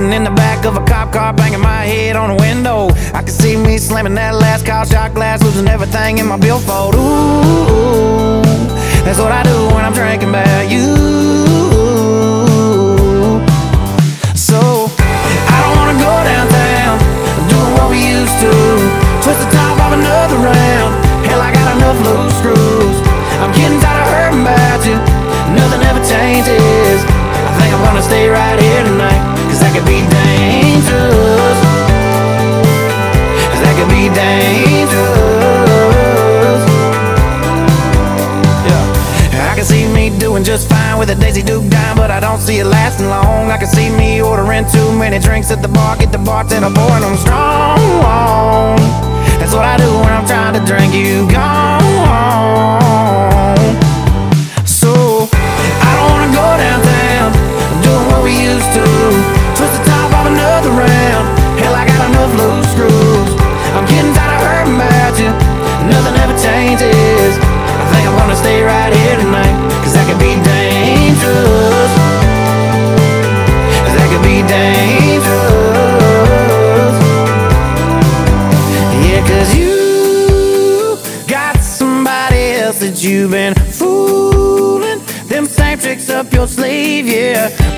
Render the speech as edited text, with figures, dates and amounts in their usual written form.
sitting in the back of a cop car, banging my head on a window. I can see me slamming that last car shot glass, losing everything in my billfold. Ooh, that's what I do when I'm drinking about you. So I don't wanna go downtown doing what we used to, twist the top of another round. Hell, I got enough loose screws. I'm getting tired of hurting about you. Nothing ever changes. I think I'm gonna stay right here tonight, 'cause that could be dangerous. 'Cause that could be dangerous. Yeah. I can see me doing just fine with a Daisy Duke dime, but I don't see it lasting long. I can see me ordering too many drinks at the bar, get the bartender pouring them strong. That's what I do when I'm trying to drink you gone. So I don't wanna go downtown doing what we used to, twist the top of another round. Hell, I got enough loose screws. I'm getting tired of hurting about you. Nothing ever changes. I think I'm gonna stay right here tonight, 'cause that could be dangerous. 'Cause that could be dangerous. Yeah, 'cause you got somebody else that you've been fooling. Them same tricks up your sleeve, yeah.